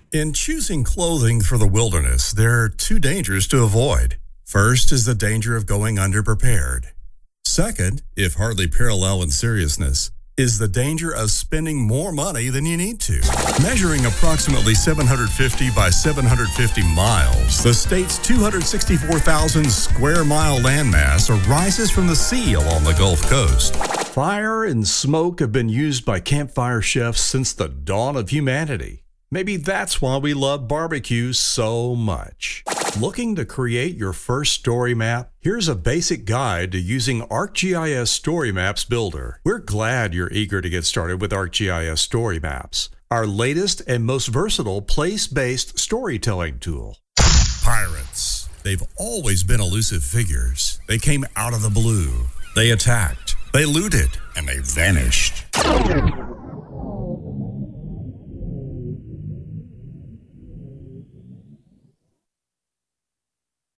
In choosing clothing for the wilderness, there are two dangers to avoid. First is the danger of going underprepared. Second, if hardly parallel in seriousness, is the danger of spending more money than you need to. Measuring approximately 750 by 750 miles, the state's 264,000 square mile landmass arises from the sea along the Gulf Coast. Fire and smoke have been used by campfire chefs since the dawn of humanity. Maybe that's why we love barbecue so much. Looking to create your first story map? Here's a basic guide to using ArcGIS Story Maps Builder. We're glad you're eager to get started with ArcGIS Story Maps, our latest and most versatile place-based storytelling tool. Pirates. They've always been elusive figures. They came out of the blue. They attacked. They looted. And they vanished.